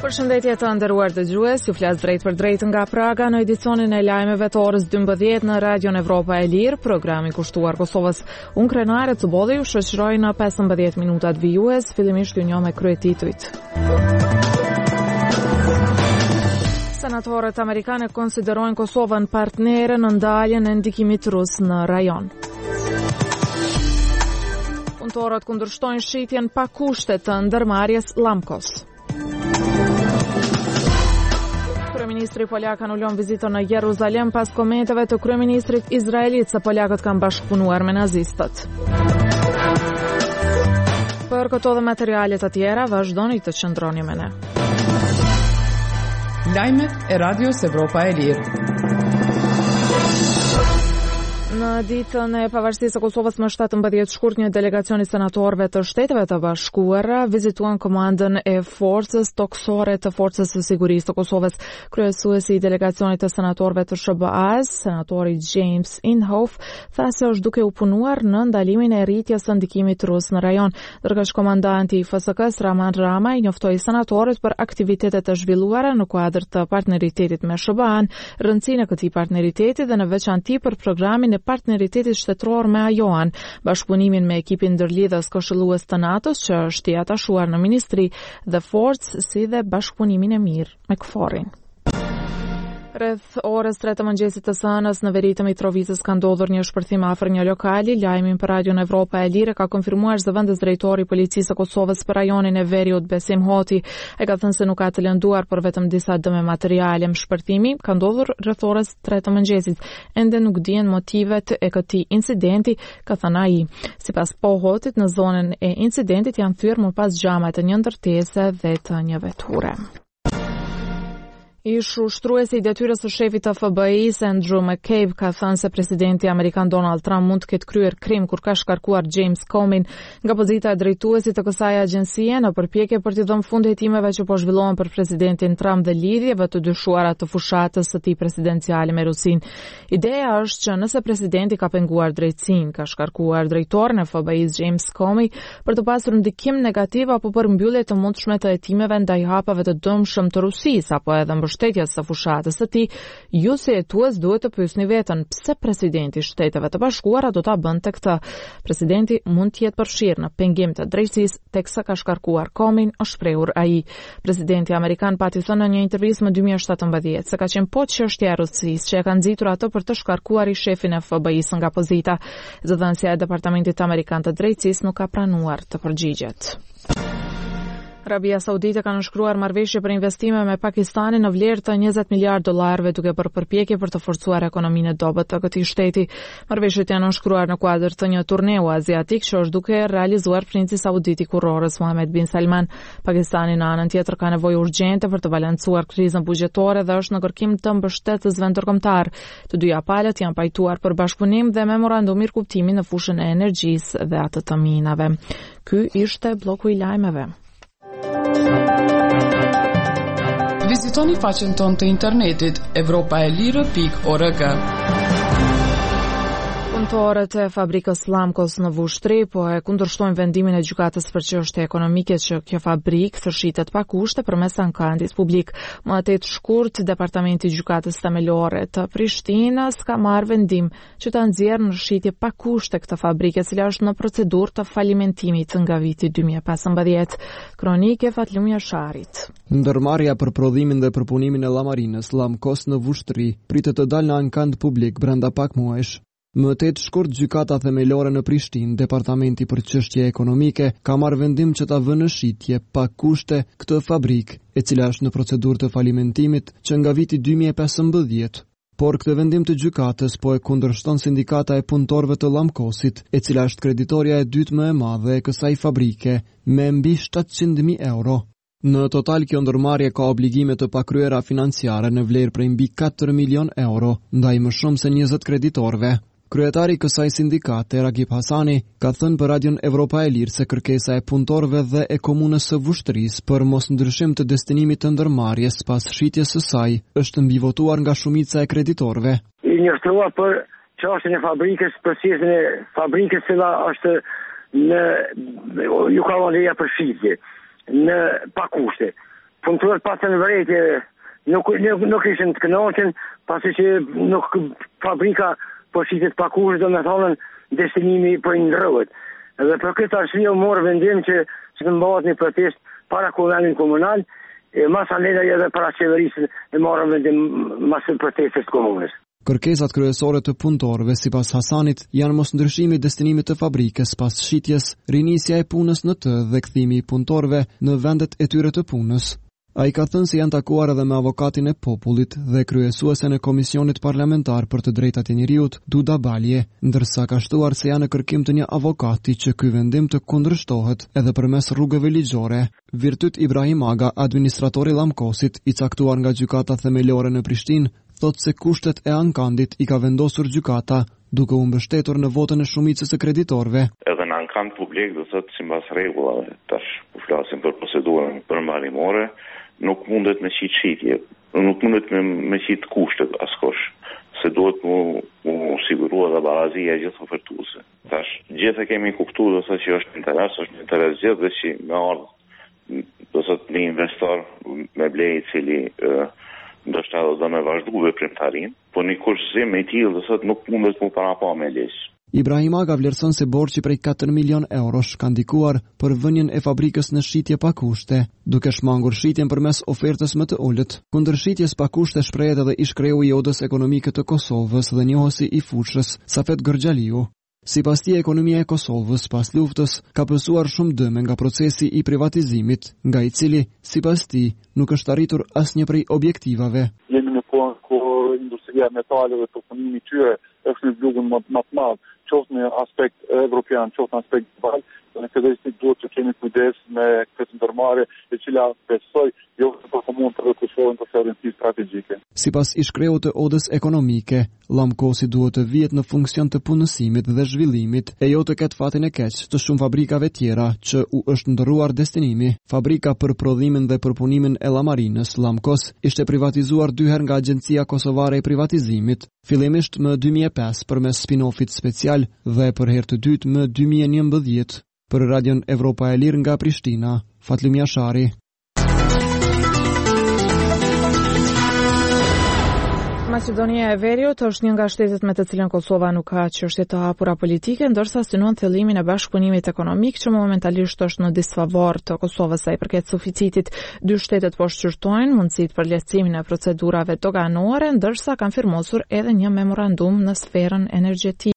Përshëndetje të nderuar dëgjues, ju flas drejt për drejt nga Praga në edicionin e lajmeve të orës 12 në Radion Evropa e Lirë, programi kushtuar Kosovës. Unë krenare të bodhe ju shoqëroj në 15 minutat vijues, fillimisht ju njoh me kryetitujt. Senatorët amerikanë konsiderojnë Kosovën partnere në ndaljen e ndikimit rus në rajon. Punëtorët kundërshtojnë shitjen pa kushte të ndërmarrjes Lamkos. Kryeministri polak anulon vizitën në Jeruzalem pas komenteve të kryeministrit izraelit se polakët kanë bashkëpunuar me nazistët. Për këto dhe materialet të tjera, vazhdoni të qëndroni me ne. Lajmet e Radios Evropa e Lirë. Në ditën e pavarësisë së Kosovës më 17 shkurt, një delegacion i senatorëve të Shteteve të Bashkuara vizituan komandën e forcës toksore të Forcës së Sigurisë të Kosovës. Kryesuesi i delegacionit të senatorëve të SBA-s, senatori James Inhofe, tha se është duke u punuar në ndalimin e rritjes së ndikimit rus në rajon. Ndërkohë komandanti i FSK-s Raman Ramaj njoftoi senatorët për aktivitetet të zhvilluara në kuadër të partneritetit me SBA-n, rëndësinë e këtij partneriteti dhe në veçanti për programin e partneritetit shtetëror me AJOAN, bashkëpunimin me ekipin ndërlidhës këshillues të NATO-s që është i atashuar në ministri dhe forcë, si dhe bashkëpunimin e mirë me KFOR-in. Rreth orës 3 të mëngjesit të sënës në veri të Mitrovicës ka ndodhur një shpërthim afër një lokali. Lajmin për Radion Evropa e Lirë ka konfirmuar zëvendës drejtori i policisë së Kosovës për rajonin e Veriut Besim Hoti. Ai ka thënë se nuk ka të lënduar për vetëm disa dëme materiale. Shpërthimi ka ndodhur rreth orës 3 të mëngjesit. Ende nuk dihen motivet e këtij incidenti, ka thënë ai. Sipas Hotit, në zonën e incidentit janë thyer më pas xhama të një ndërtese dhe të një veture. Ish ushtruesi i detyrës së shefit të FBI-s Andrew McCabe ka thënë se presidenti amerikan Donald Trump mund të ketë kryer krim kur ka shkarkuar James Comey nga pozita e drejtuesit të kësaj agjencie në përpjekje për t'i dhënë fund hetimeve që po zhvillohen për presidentin Trump dhe lidhjeve të dyshuara të fushatës së tij presidenciale me Rusin. Ideja është që nëse presidenti ka penguar drejtësinë, ka shkarkuar drejtorin e FBI-s James Comey për të pasur ndikim negativ apo për mbyllje të mundshme të hetimeve ndaj hapave të dëmshëm të Rusisë apo edhe mbështetjes së fushatës së tij, ju si hetues duhet të pyesni veten pse presidenti i Shteteve të Bashkuara do ta bënte këtë. Presidenti mund të jetë përfshirë në pengim të drejtësisë teksa ka shkarkuar Comey, është shprehur ai. Presidenti amerikan pati thënë në një intervistë më 2017 se ka qenë po çështja e Rusisë që e ka nxitur atë për të shkarkuar i shefin e FBI-s nga pozita. Zëdhënësia e Departamentit Amerikan të Drejtësisë nuk ka pranuar të përgjigjet. Arabia Saudite ka nënshkruar marrëveshje për investime me Pakistanin në vlerë të 20 miliard dollarëve duke bërë përpjekje për të forcuar ekonominë e dobët të këtij shteti. Marrëveshjet janë nënshkruar në kuadër të një turneu aziatik që është duke realizuar princi saudit i kurorës Mohammed bin Salman. Pakistani në anën tjetër ka nevojë urgjente për të balancuar krizën buxhetore dhe është në kërkim të mbështetës vendërkombëtar. Të dyja palët janë pajtuar për bashkëpunim dhe memorandum mirëkuptimi në fushën e energjisë dhe atë të minave. Ky ishte bloku i lajmeve. Vizitoni faqen tonë të internetit europaelire.org. Punëtorët e fabrikës Lamkos në Vushtri po e kundërshtojnë vendimin e gjykatës për çështje ekonomike që kjo fabrikë të shitet pa kushte përmes ankandit publik. Më 8 shkurt, Departamenti i Gjykatës Themelore të Prishtinës ka marrë vendim që ta nxjerrë në shitje pa kushte këtë fabrikë, e cila është në procedurë të falimentimit nga viti 2015. Kronike Fatlumja Sharit. Ndërmarrja për prodhimin dhe përpunimin e llamarinës Lamkos në Vushtri pritet të dalë në ankand publik brenda pak muajsh. Më 8 shkurt, Gjykata Themelore në Prishtinë, Departamenti për çështje ekonomike, ka marrë vendim që ta vënë në shitje pa kushte këtë fabrikë, e cila është në procedurë të falimentimit që nga viti 2015. Por këtë vendim të gjykatës po e kundërshton Sindikata e Punëtorëve të Lamkosit, e cila është kreditorja e dytë më e madhe e kësaj fabrike, me mbi 700.000 euro. Në total, kjo ndërmarrje ka obligime të pakryera financiare në vlerë prej mbi 4 milion euro, ndaj më shumë se 20 kreditorëve. Kryetari i kësaj sindikate, Ragip Hasani, ka thënë për Radion Evropa e Lirë se kërkesa e punëtorëve dhe e komunës së Vushtrisë për mosndryshim të destinimit të ndërmarrjes pas shitjes së saj është mbivotuar nga shumica e kreditorëve. I njoftua për çështjen e fabrikës, procesën e fabrikës cila është në ju ka leja për shitje në pa kushte. punëtorët pasën vërejtje nuk ishin të kënaqur, pasi që nuk fabrika po shitet pa kurrë, domethënë destinimi po i ndrrohet. Edhe për këtë arsye u mor vendim që të mbahet një protestë para Kuvendit Komunal, mas anela edhe para qeverisë e marrën vendim mas protestës komunës. Kërkesat kryesore të punëtorëve sipas Hasanit janë mosndryshimi i destinimit të fabrikës pas shitjes, rinisja e punës në të dhe kthimi i punëtorëve në vendet e tyre të punës. Ai ka thënë se janë takuar edhe me avokatin e popullit dhe kryesuesen e Komisionit Parlamentar për të Drejtat e Njeriut, Duda Balje, ndërsa ka shtuar se janë në kërkim të një avokati që ky vendim të kundërshtohet edhe përmes rrugëve ligjore. Virtyt Ibrahim Aga, administratori Llamkosit, i caktuar nga gjykata themelore në Prishtinë, thotë se kushtet e ankandit i ka vendosur gjykata, duke u mbështetur në votën e shumicës së kreditorëve. Edhe në ankand publik do thotë sipas rregullave, tash po flasim për procedurën përmbarimore, nuk mundet me shitje, nuk mundet me shit kushtet askush, se duhet mu sigurua dhe barazia e gjithë ofertuese. Tash gjithë e kemi kuptuar do thotë që është interes gjithë dhe që me ardhë do thotë një investor me blej i cili ndoshta do me vazhdu veprimtarinë, po një kurshëzim i tillë do thotë nuk mundet mu para pa me ligj. Ibrahim Aga vlerëson se borxhi prej 4 milion eurosh ka ndikuar për vënien e fabrikës në shitje pa kushte, duke shmangur shitjen përmes ofertës më të ulët. Kundër shitjes pa kushte shprehet edhe ish-kreu i Odës Ekonomike të Kosovës dhe njohësi i fushës, Safet Gërxhaliu. Sipas tij, ekonomia e Kosovës pas luftës ka pësuar shumë dëme nga procesi i privatizimit, nga i cili, sipas tij, nuk është arritur asnjë prej objektivave. Jemi në kohën kur industria e metaleve të punimit tyre është në zgjugën më të madh, qoftë në aspekt evropian, qoftë në aspekt global, dhe në këtë rrugë duhet të kemi kujdes me këtë ndërmarrje, e cila besoj jo vetëm mund të rrethësohen të rëndësi strategjike. Sipas ish-kreut të Odës Ekonomike, Llamkosi duhet të vihet në funksion të punësimit dhe zhvillimit, e jo të ketë fatin e keq të shumë fabrikave tjera që u është ndërruar destinimi. Fabrika për prodhimin dhe përpunimin e llamarinës, Llamkos, ishte privatizuar 2 herë nga Agjencia Kosovare e Privatizimit, fillimisht më 2005 përmes spin-offit special dhe për herë të dytë më 2011. Për Radion Evropa e Lirë nga Prishtina, Fatlim Jashari. Maqedonia e Veriut është një nga shtetet me të cilën Kosova nuk ka çështje të hapura politike, ndërsa synon thellimin e bashkëpunimit ekonomik që momentalisht është në disfavor të Kosovës sa i përket suficitit. 2 shtetet po shqyrtojnë mundësitë për lehtësimin e procedurave doganore, ndërsa kanë firmosur edhe një memorandum në sferën energjetike.